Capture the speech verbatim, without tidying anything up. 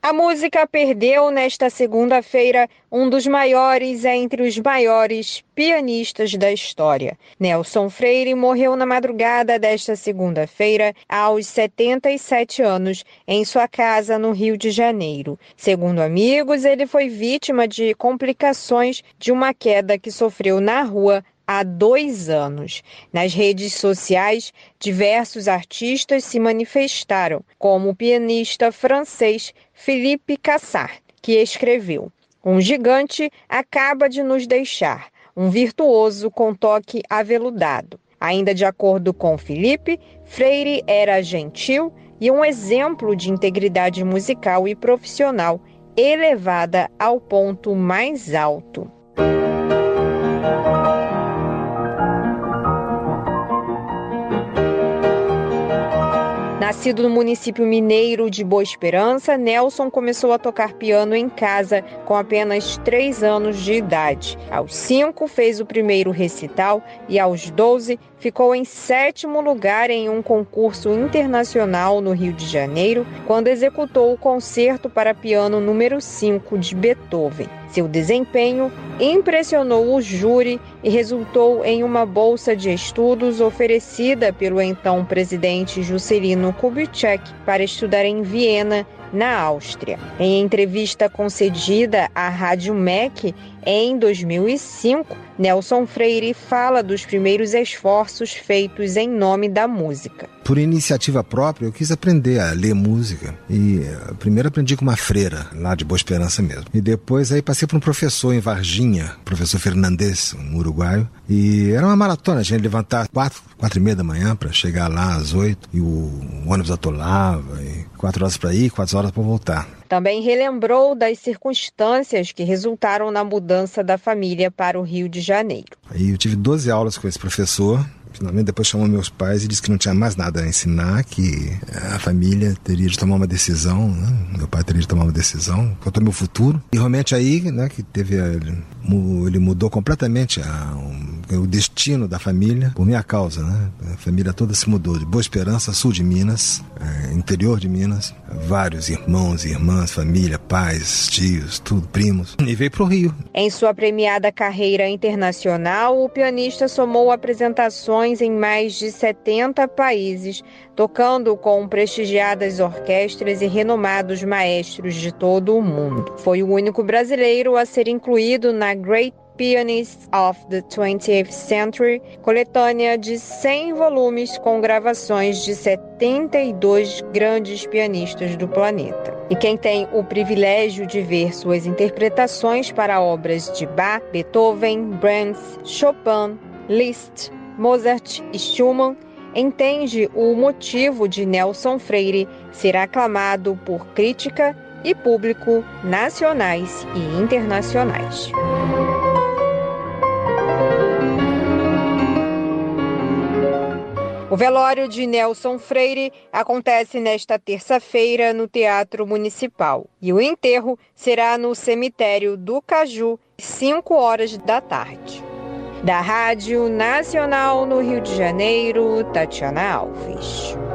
A música perdeu nesta segunda-feira um dos maiores entre os maiores pianistas da história. Nelson Freire morreu na madrugada desta segunda-feira, aos setenta e sete anos, em sua casa no Rio de Janeiro. Segundo amigos, ele foi vítima de complicações de uma queda que sofreu na rua há dois anos. Nas redes sociais, diversos artistas se manifestaram, como o pianista francês Philippe Cassar, que escreveu: "Um gigante acaba de nos deixar, um virtuoso com toque aveludado." Ainda de acordo com Philippe, Freire era gentil e um exemplo de integridade musical e profissional elevada ao ponto mais alto. Nascido no município mineiro de Boa Esperança, Nelson começou a tocar piano em casa com apenas três anos de idade. Aos cinco, fez o primeiro recital e aos doze, ficou em sétimo lugar em um concurso internacional no Rio de Janeiro, quando executou o concerto para piano número cinco de Beethoven. Seu desempenho impressionou o júri e resultou em uma bolsa de estudos oferecida pelo então presidente Juscelino Kubitschek para estudar em Viena, na Áustria. Em entrevista concedida à Rádio M E C em dois mil e cinco, Nelson Freire fala dos primeiros esforços feitos em nome da música. Por iniciativa própria, eu quis aprender a ler música. E primeiro aprendi com uma freira, lá de Boa Esperança mesmo. E depois aí passei por um professor em Varginha, professor Fernandes, um uruguaio. E era uma maratona, a gente levantar quatro, quatro e meia da manhã para chegar lá às oito. E o, o ônibus atolava, e quatro horas para ir, quatro horas para voltar. Também relembrou das circunstâncias que resultaram na mudança da família para o Rio de Janeiro. Aí eu tive doze aulas com esse professor. Finalmente depois chamou meus pais e disse que não tinha mais nada a ensinar, que a família teria de tomar uma decisão, né? Meu pai teria de tomar uma decisão quanto ao meu futuro. E realmente aí, né, que teve a, ele mudou completamente a, um, o destino da família por minha causa, né? A família toda se mudou de Boa Esperança, sul de Minas, é, interior de Minas, vários irmãos e irmãs, família, pais, tios, tudo, primos, e veio para o Rio. Em sua premiada carreira internacional, o pianista somou apresentações em mais de setenta países, tocando com prestigiadas orquestras e renomados maestros de todo o mundo. Foi o único brasileiro a ser incluído na Great Pianists of the twentieth Century, coletânea de cem volumes com gravações de setenta e dois grandes pianistas do planeta. E quem tem o privilégio de ver suas interpretações para obras de Bach, Beethoven, Brahms, Chopin, Liszt, Mozart e Schumann, entende o motivo de Nelson Freire ser aclamado por crítica e público nacionais e internacionais. O velório de Nelson Freire acontece nesta terça-feira no Teatro Municipal e o enterro será no cemitério do Caju, às cinco horas da tarde. Da Rádio Nacional no Rio de Janeiro, Tatiana Alves.